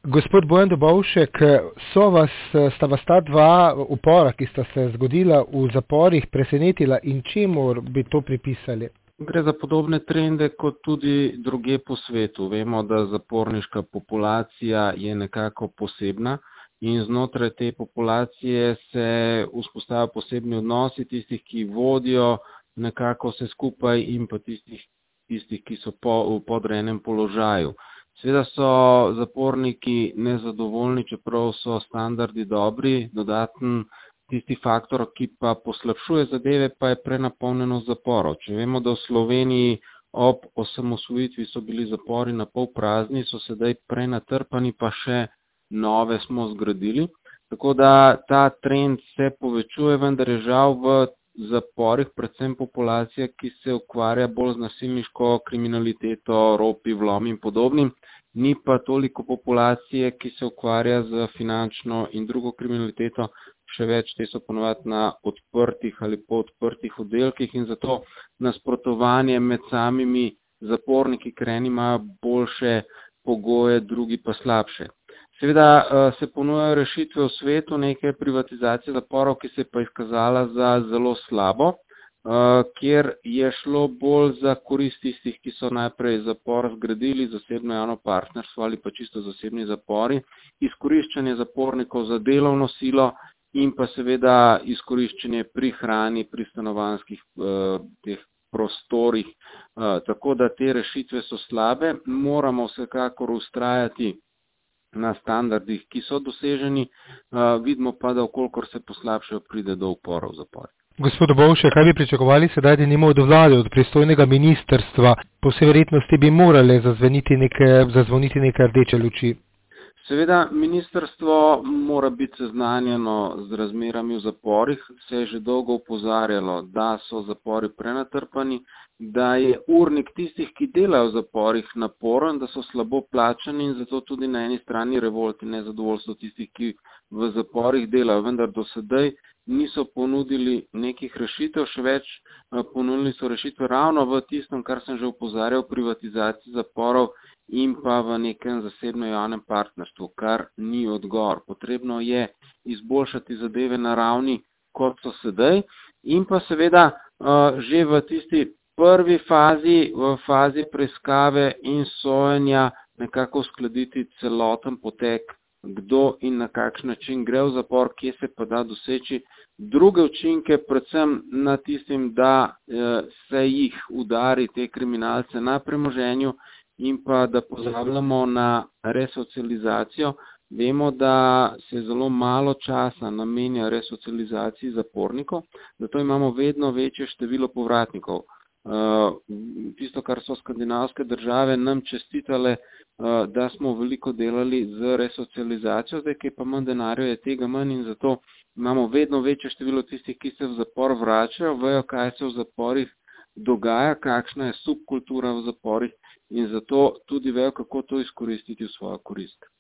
Gospod Bojan Dobovšek, sta vas ta dva upora, ki sta se zgodila v zaporih, presenetila in čemu bi to pripisali? Gre za podobne trende kot tudi drugje po svetu. Vemo, da zaporniška populacija je nekako posebna in znotraj te populacije se vzpostavljajo posebni odnosi tistih, ki vodijo nekako vse skupaj in pa tistih, ki so v podrejenem položaju. Seveda so zaporniki nezadovoljni, čeprav so standardi dobri, dodaten tisti faktor, ki pa poslabšuje zadeve, pa je prenapolnjenost zaporov. Če vemo, da v Sloveniji ob osamosvojitvi so bili zapori na pol prazni, so sedaj prenatrpani, pa še nove smo zgradili. Tako da ta trend se povečuje, vendar je žal v zaporih predvsem populacija, ki se ukvarja bolj z nasilniško kriminaliteto, ropi, vlomi in podobnim. Ni pa toliko populacije, ki se ukvarja z finančno in drugo kriminaliteto, še več te so ponovadi na odprtih ali podprtih oddelkih in zato nasprotovanje med samimi zaporniki, ker eni imajo boljše pogoje, drugi pa slabše. Seveda se ponujajo rešitve v svetu, nekaj privatizacije zaporov, ki se je pa izkazala za zelo slabo, kjer je šlo bolj za korist tistih, ki so najprej zapor zgradili, zasebno javno partnerstvo ali pa čisto zasebni zapori, izkoriščanje zapornikov za delovno silo in pa seveda izkoriščanje pri hrani, pri stanovanjskih teh prostorih. Tako da te rešitve so slabe, moramo vsekakor vztrajati na standardih, ki so doseženi, vidimo pa, da okolikor se poslabšajo, pride do uporov v zaporih. Gospod Dobovšek, kaj bi pričakovali sedaj, da nima od vlade, od pristojnega ministrstva? Po vsej verjetnosti bi morale zazvoniti neke rdeče luči. Seveda, ministrstvo mora biti seznanjeno z razmerami v zaporih. Se je že dolgo opozarjalo, da so zapori prenatrpani, da je urnik tistih, ki delajo v zaporih, naporen, da so slabo plačani in zato tudi na eni strani revolt in nezadovoljstvo tistih, ki v zaporih delajo. Vendar do sedaj niso ponudili nekih rešitev, še več, ponudili so rešitve ravno v tistem, kar sem že opozarjal, privatizaciji zaporov in pa v nekem zasebno-javnem partnerstvu, kar ni odgovor. Potrebno je izboljšati zadeve na ravni, kot so sedaj, in pa seveda že v tisti prvi fazi, v fazi preiskave in sojenja, nekako uskladiti celoten potek, kdo in na kakšen način gre v zapor, kje se pa da doseči druge učinke, predvsem na tistim, da se jih udari te kriminalce na premoženju in pa da pozabljamo na resocializacijo. Vemo, da se zelo malo časa namenja resocializaciji zapornikov, zato imamo vedno večje število povratnikov. Tisto, kar so skandinavske države nam čestitale, da smo veliko delali z resocializacijo, zdaj, ki pa manj denarja, je tega manj in zato imamo vedno večje število tistih, ki se v zapor vračajo, vejo, kaj se v zaporih dogaja, kakšna je subkultura v zaporih in zato tudi vejo, kako to izkoristiti v svojo korist.